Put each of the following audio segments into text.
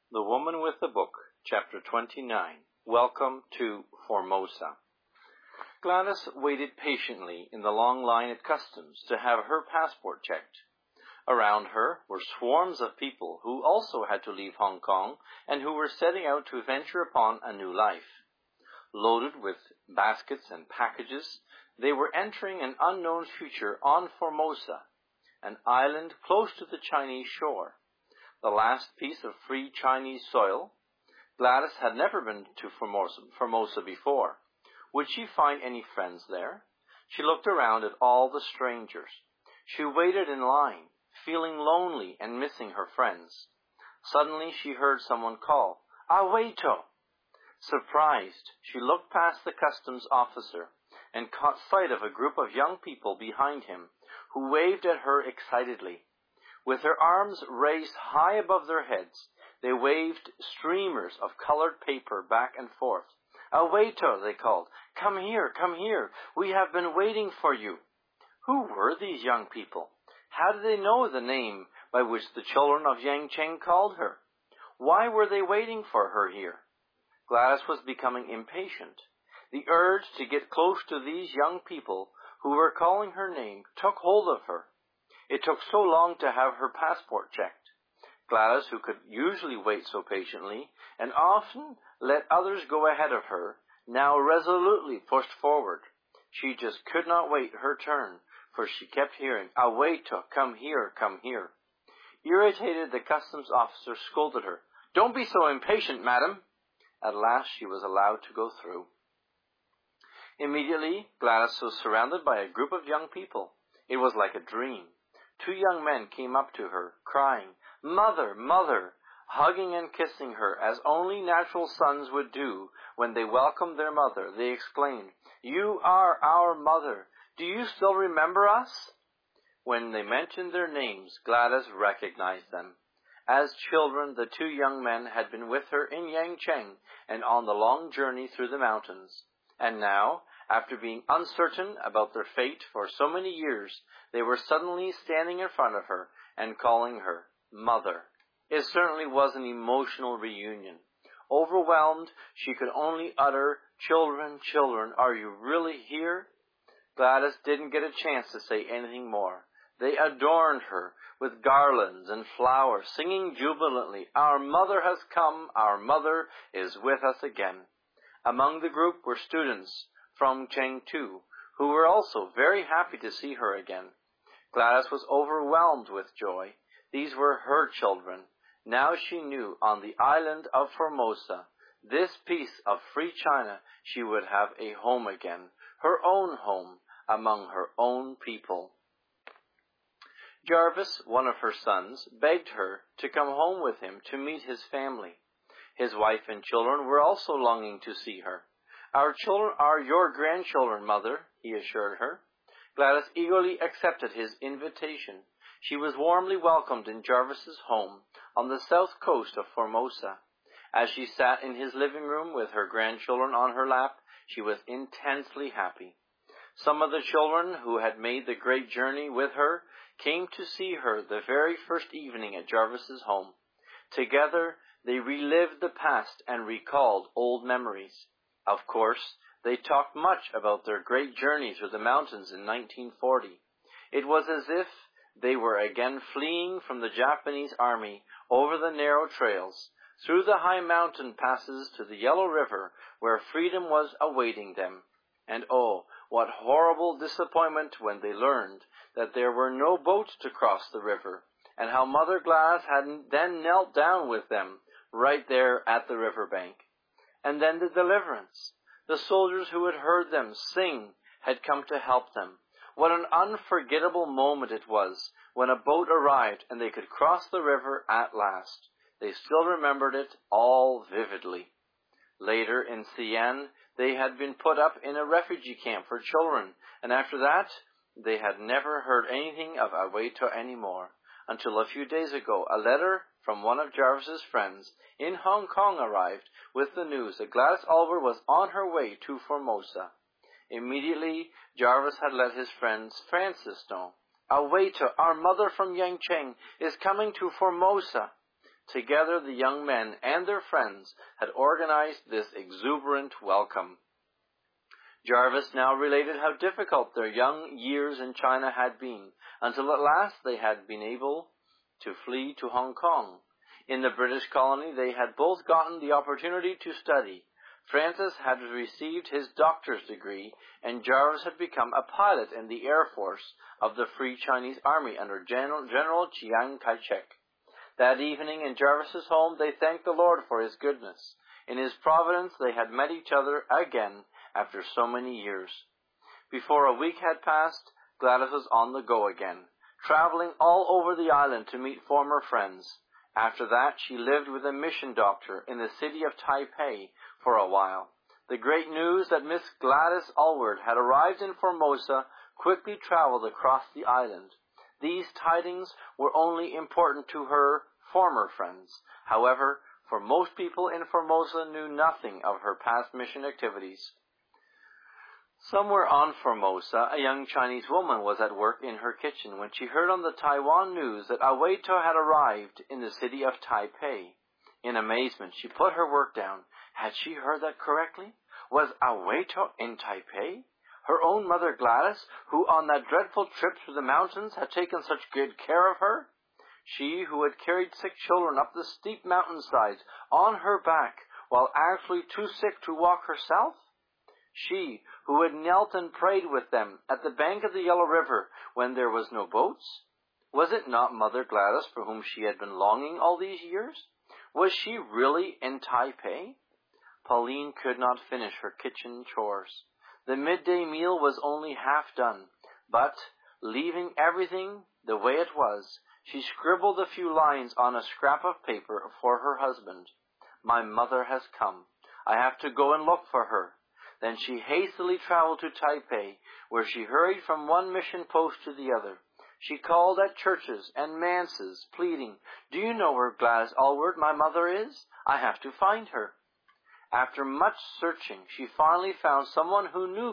The Woman with the Book, Chapter 29. Welcome to Formosa. Gladys waited patiently in the long line at customs to have her passport checked. Around her were swarms of people who also had to leave Hong Kong and who were setting out to venture upon a new life. Loaded with baskets and packages, they were entering an unknown future on Formosa, an island close to the Chinese shore. The last piece of free Chinese soil. Gladys had never been to Formosa before. Would she find any friends there? She looked around at all the strangers. She waited in line, feeling lonely and missing her friends. Suddenly she heard someone call, "Aweito!" Surprised, she looked past the customs officer and caught sight of a group of young people behind him who waved at her excitedly. With their arms raised high above their heads, they waved streamers of colored paper back and forth. "Aweito," they called. Come here, we have been waiting for you." Who were these young people? How did they know the name by which the children of Yangcheng called her? Why were they waiting for her here? Gladys was becoming impatient. The urge to get close to these young people who were calling her name took hold of her. It took so long to have her passport checked. Gladys, who could usually wait so patiently, and often let others go ahead of her, now resolutely pushed forward. She just could not wait her turn, for she kept hearing, "Aweito, come here, come here." Irritated, the customs officer scolded her. "Don't be so impatient, madam." At last she was allowed to go through. Immediately, Gladys was surrounded by a group of young people. It was like a dream. 2 young men came up to her, crying, "Mother, mother," hugging and kissing her as only natural sons would do when they welcomed their mother. They exclaimed, "You are our mother. Do you still remember us?" When they mentioned their names, Gladys recognized them. As children, the 2 young men had been with her in Yangcheng and on the long journey through the mountains. And now, after being uncertain about their fate for so many years, they were suddenly standing in front of her and calling her Mother. It certainly was an emotional reunion. Overwhelmed, she could only utter, "Children, children, are you really here?" Gladys didn't get a chance to say anything more. They adorned her with garlands and flowers, singing jubilantly, "Our mother has come, our mother is with us again." Among the group were students from Chengdu, who were also very happy to see her again. Gladys was overwhelmed with joy. These were her children. Now she knew on the island of Formosa, this piece of free China, she would have a home again, her own home, among her own people. Jarvis, one of her sons, begged her to come home with him to meet his family. His wife and children were also longing to see her. "Our children are your grandchildren, mother," he assured her. Gladys eagerly accepted his invitation. She was warmly welcomed in Jarvis's home on the south coast of Formosa. As she sat in his living room with her grandchildren on her lap, she was intensely happy. Some of the children who had made the great journey with her came to see her the very first evening at Jarvis's home. Together, they relived the past and recalled old memories. Of course, they talked much about their great journey through the mountains in 1940. It was as if they were again fleeing from the Japanese army over the narrow trails, through the high mountain passes to the Yellow River, where freedom was awaiting them. And oh, what horrible disappointment when they learned that there were no boats to cross the river, and how Mother Gladys had then knelt down with them right there at the riverbank. And then the deliverance. The soldiers who had heard them sing had come to help them. What an unforgettable moment it was when a boat arrived and they could cross the river at last. They still remembered it all vividly. Later in Xi'an, they had been put up in a refugee camp for children, and after that, they had never heard anything of Aweito anymore, until a few days ago a letter from one of Jarvis's friends in Hong Kong arrived with the news that Gladys Aylward was on her way to Formosa. Immediately, Jarvis had let his friend Francis know. "Aweito, our mother from Yangcheng, is coming to Formosa." Together the young men and their friends had organized this exuberant welcome. Jarvis now related how difficult their young years in China had been, until at last they had been able to flee to Hong Kong. In the British colony they had both gotten the opportunity to study. Francis had received his doctor's degree, and Jarvis had become a pilot in the Air Force of the Free Chinese Army under General Chiang Kai-shek. That evening in Jarvis's home they thanked the Lord for his goodness. In his providence they had met each other again after so many years. Before a week had passed, Gladys was on the go again, traveling all over the island to meet former friends. After that, she lived with a mission doctor in the city of Taipei for a while. The great news that Miss Gladys Aylward had arrived in Formosa quickly traveled across the island. These tidings were only important to her former friends. However, for most people in Formosa knew nothing of her past mission activities. Somewhere on Formosa, a young Chinese woman was at work in her kitchen when she heard on the Taiwan news that Aweito had arrived in the city of Taipei. In amazement, she put her work down. Had she heard that correctly? Was Aweito in Taipei? Her own mother Gladys, who on that dreadful trip through the mountains had taken such good care of her? She who had carried sick children up the steep mountainsides on her back while actually too sick to walk herself? She who had knelt and prayed with them at the bank of the Yellow River when there was no boats? Was it not Mother Gladys for whom she had been longing all these years? Was she really in Taipei? Pauline could not finish her kitchen chores. The midday meal was only half done, but, leaving everything the way it was, she scribbled a few lines on a scrap of paper for her husband. My mother has come. I have to go and look for her. Then she hastily traveled to Taipei, where she hurried from one mission post to the other. She called at churches and manses, pleading, "Do you know where Gladys Aylward, my mother, is? I have to find her." After much searching, she finally found someone who knew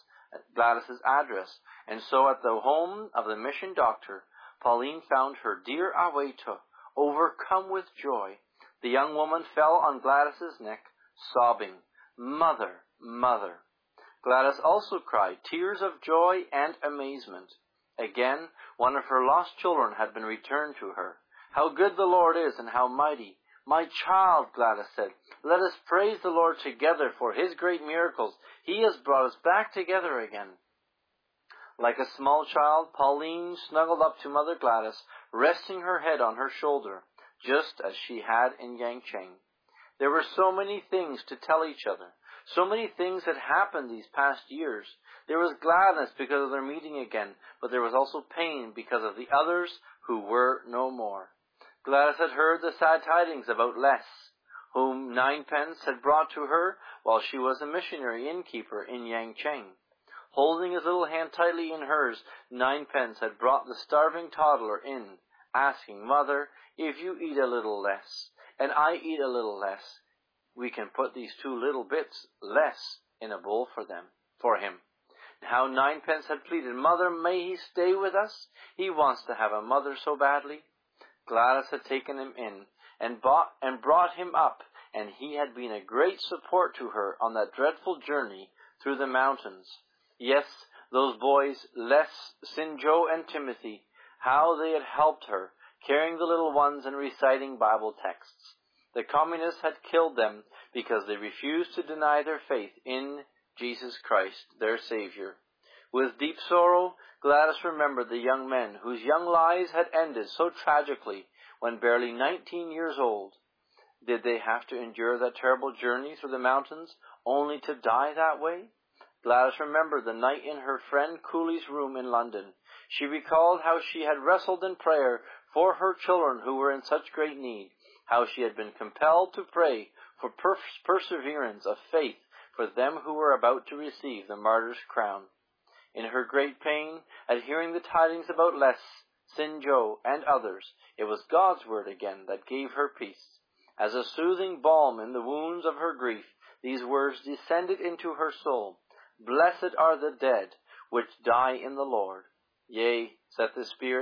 Gladys's address, and so at the home of the mission doctor, Pauline found her dear Aweito, overcome with joy. The young woman fell on Gladys's neck, sobbing, "Mother, Mother." Gladys also cried tears of joy and amazement. Again, one of her lost children had been returned to her. How good the Lord is and how mighty. "My child," Gladys said, "let us praise the Lord together for his great miracles. He has brought us back together again." Like a small child, Pauline snuggled up to Mother Gladys, resting her head on her shoulder, just as she had in Yangcheng. There were so many things to tell each other. So many things had happened these past years. There was gladness because of their meeting again, but there was also pain because of the others who were no more. Gladys had heard the sad tidings about Les, whom Ninepence had brought to her while she was a missionary innkeeper in Yangcheng. Holding his little hand tightly in hers, Ninepence had brought the starving toddler in, asking, "Mother, if you eat a little less, and I eat a little less, we can put these two little bits less in a bowl for him." How Ninepence had pleaded, "Mother, may he stay with us? He wants to have a mother so badly." Gladys had taken him in and brought him up, and he had been a great support to her on that dreadful journey through the mountains. Yes, those boys, Les, Sinjo, and Timothy, how they had helped her, carrying the little ones and reciting Bible texts. The communists had killed them because they refused to deny their faith in Jesus Christ, their Savior. With deep sorrow, Gladys remembered the young men whose young lives had ended so tragically when barely 19 years old. Did they have to endure that terrible journey through the mountains only to die that way? Gladys remembered the night in her friend Cooley's room in London. She recalled how she had wrestled in prayer for her children who were in such great need, how she had been compelled to pray for perseverance of faith for them who were about to receive the martyr's crown. In her great pain at hearing the tidings about Les, Sinjo, and others, it was God's word again that gave her peace. As a soothing balm in the wounds of her grief, these words descended into her soul. "Blessed are the dead which die in the Lord. Yea, saith the Spirit,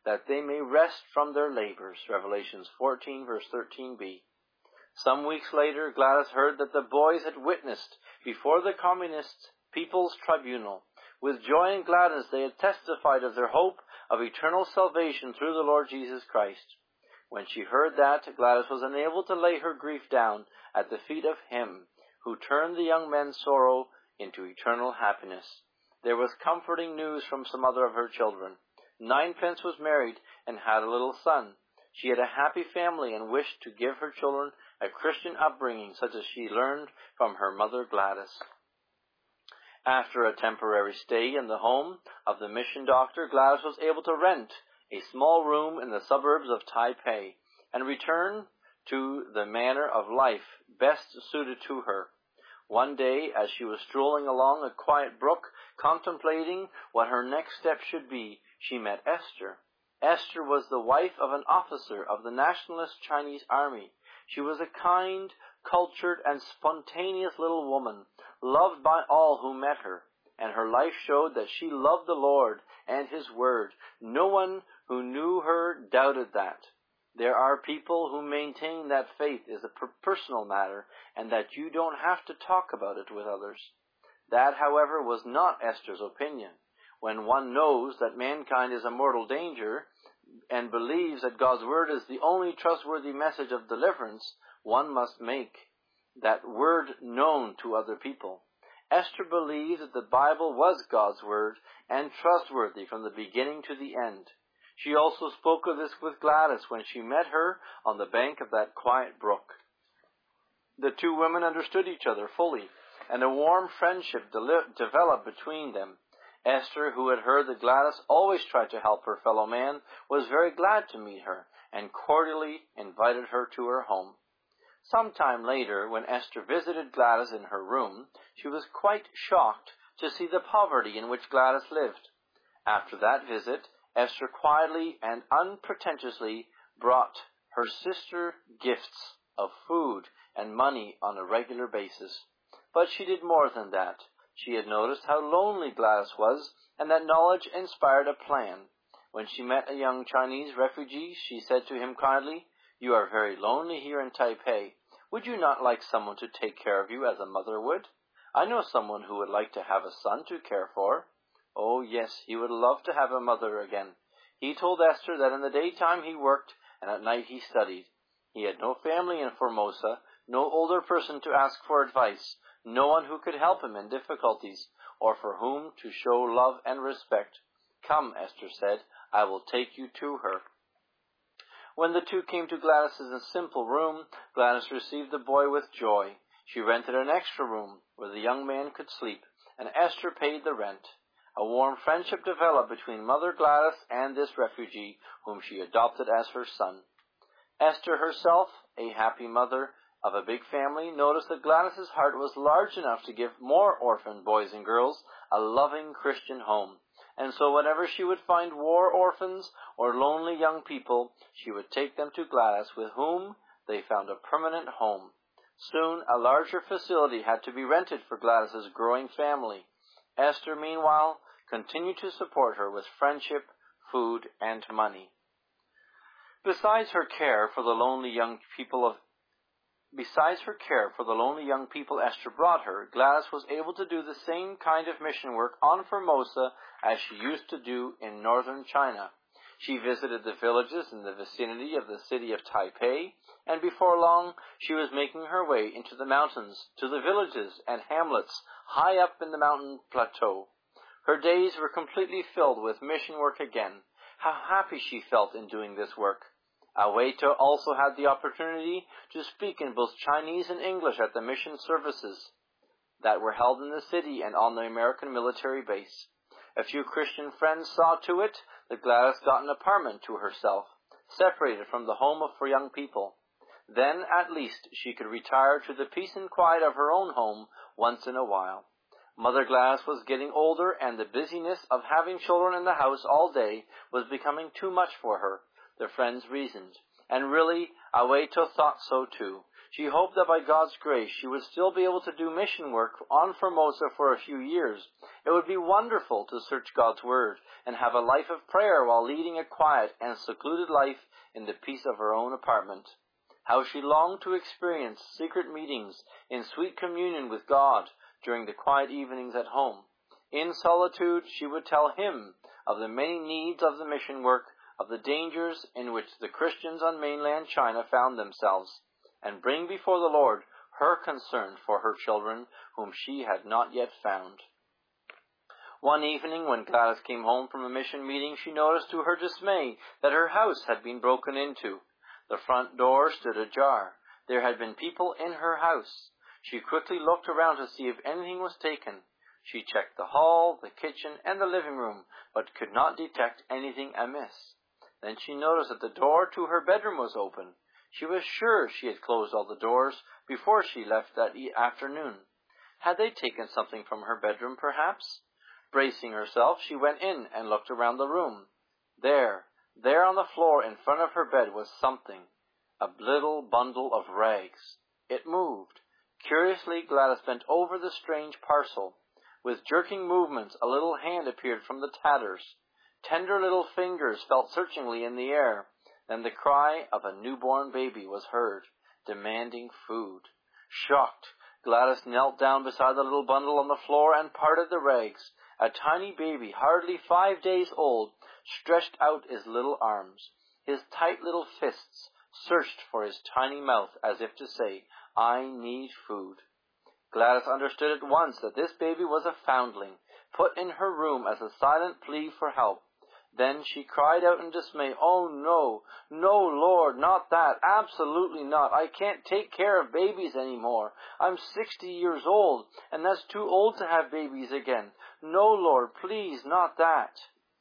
that they may rest from their labors. Revelations 14, verse 13b. Some weeks later, Gladys heard that the boys had witnessed before the Communist People's Tribunal. With joy and gladness they had testified of their hope of eternal salvation through the Lord Jesus Christ. When she heard that, Gladys was unable to lay her grief down at the feet of Him who turned the young men's sorrow into eternal happiness. There was comforting news from some other of her children. Ninepence was married and had a little son. She had a happy family and wished to give her children a Christian upbringing such as she learned from her mother Gladys. After a temporary stay in the home of the mission doctor, Gladys was able to rent a small room in the suburbs of Taipei and return to the manner of life best suited to her. One day, as she was strolling along a quiet brook, contemplating what her next step should be, she met Esther. Esther was the wife of an officer of the Nationalist Chinese Army. She was a kind, cultured, and spontaneous little woman, loved by all who met her, and her life showed that she loved the Lord and His Word. No one who knew her doubted that. There are people who maintain that faith is a personal matter and that you don't have to talk about it with others. That, however, was not Esther's opinion. When one knows that mankind is a mortal danger and believes that God's Word is the only trustworthy message of deliverance, one must make that Word known to other people. Esther believed that the Bible was God's Word and trustworthy from the beginning to the end. She also spoke of this with Gladys when she met her on the bank of that quiet brook. The two women understood each other fully, and a warm friendship developed between them. Esther, who had heard that Gladys always tried to help her fellow man, was very glad to meet her, and cordially invited her to her home. Some time later, when Esther visited Gladys in her room, she was quite shocked to see the poverty in which Gladys lived. After that visit, Esther quietly and unpretentiously brought her sister gifts of food and money on a regular basis. But she did more than that. She had noticed how lonely Gladys was, and that knowledge inspired a plan. When she met a young Chinese refugee, she said to him kindly, "You are very lonely here in Taipei. Would you not like someone to take care of you as a mother would? I know someone who would like to have a son to care for." Oh, yes, he would love to have a mother again. He told Esther that in the daytime he worked and at night he studied. He had no family in Formosa, no older person to ask for advice, no one who could help him in difficulties, or for whom to show love and respect. "Come," Esther said, "I will take you to her." When the two came to Gladys's simple room, Gladys received the boy with joy. She rented an extra room where the young man could sleep, and Esther paid the rent. A warm friendship developed between Mother Gladys and this refugee, whom she adopted as her son. Esther herself, a happy mother of a big family, noticed that Gladys's heart was large enough to give more orphan boys and girls a loving Christian home. And so whenever she would find war orphans or lonely young people, she would take them to Gladys, with whom they found a permanent home. Soon a larger facility had to be rented for Gladys's growing family. Esther, meanwhile, continued to support her with friendship, food, and money. Besides her care for the lonely young people Esther brought her, Gladys was able to do the same kind of mission work on Formosa as she used to do in northern China. She visited the villages in the vicinity of the city of Taipei, and before long she was making her way into the mountains, to the villages and hamlets high up in the mountain plateau. Her days were completely filled with mission work again. How happy she felt in doing this work. Aweito also had the opportunity to speak in both Chinese and English at the mission services that were held in the city and on the American military base. A few Christian friends saw to it that Gladys got an apartment to herself, separated from the home for young people. Then, at least, she could retire to the peace and quiet of her own home once in a while. Mother Gladys was getting older, and the busyness of having children in the house all day was becoming too much for her. The friends reasoned, and really, Aweito thought so too. She hoped that by God's grace she would still be able to do mission work on Formosa for a few years. It would be wonderful to search God's Word and have a life of prayer while leading a quiet and secluded life in the peace of her own apartment. How she longed to experience secret meetings in sweet communion with God during the quiet evenings at home. In solitude, she would tell Him of the many needs of the mission work, of the dangers in which the Christians on mainland China found themselves, and bring before the Lord her concern for her children whom she had not yet found. One evening when Gladys came home from a mission meeting, she noticed to her dismay that her house had been broken into. The front door stood ajar. There had been people in her house. She quickly looked around to see if anything was taken. She checked the hall, the kitchen, and the living room, but could not detect anything amiss. Then she noticed that the door to her bedroom was open. She was sure she had closed all the doors before she left that afternoon. Had they taken something from her bedroom, perhaps? Bracing herself, she went in and looked around the room. There on the floor in front of her bed was something, a little bundle of rags. It moved. Curiously, Gladys bent over the strange parcel. With jerking movements, a little hand appeared from the tatters. Tender little fingers felt searchingly in the air. Then the cry of a newborn baby was heard, demanding food. Shocked, Gladys knelt down beside the little bundle on the floor and parted the rags. A tiny baby, hardly 5 days old, stretched out his little arms. His tight little fists searched for his tiny mouth as if to say, "I need food." Gladys understood at once that this baby was a foundling, put in her room as a silent plea for help. Then she cried out in dismay, "Oh, no, Lord, not that, absolutely not. I can't take care of babies anymore. I'm 60 years old, and that's too old to have babies again. No, Lord, please, not that."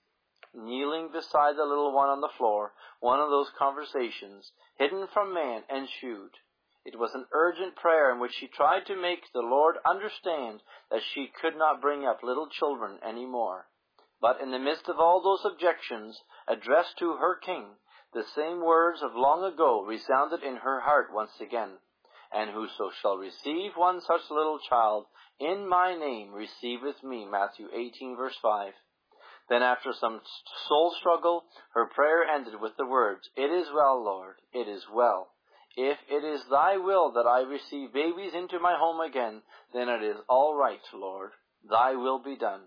Kneeling beside the little one on the floor, one of those conversations, hidden from man, ensued. It was an urgent prayer in which she tried to make the Lord understand that she could not bring up little children any more. But in the midst of all those objections addressed to her King, the same words of long ago resounded in her heart once again. "And whoso shall receive one such little child in my name receiveth me," Matthew 18, verse 5. Then after some soul struggle, her prayer ended with the words, "It is well, Lord, it is well. If it is thy will that I receive babies into my home again, then it is all right, Lord. Thy will be done."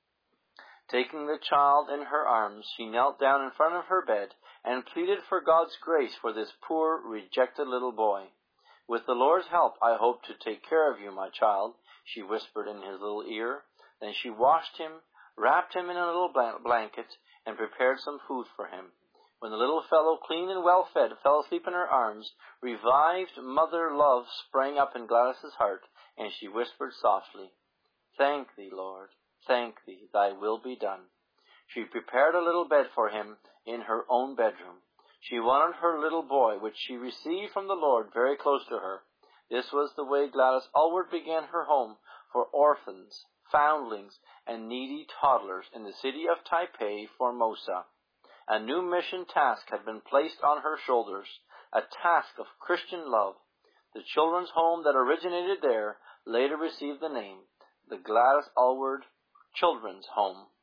Taking the child in her arms, she knelt down in front of her bed and pleaded for God's grace for this poor, rejected little boy. "With the Lord's help, I hope to take care of you, my child," she whispered in his little ear. Then she washed him, wrapped him in a little blanket, and prepared some food for him. When the little fellow, clean and well-fed, fell asleep in her arms, revived mother love sprang up in Gladys's heart, and she whispered softly, "Thank thee, Lord. Thank thee, thy will be done." She prepared a little bed for him in her own bedroom. She wanted her little boy, which she received from the Lord, very close to her. This was the way Gladys Aylward began her home for orphans, foundlings, and needy toddlers in the city of Taipei, Formosa. A new mission task had been placed on her shoulders, a task of Christian love. The children's home that originated there later received the name, the Gladys Aylward Children's Home.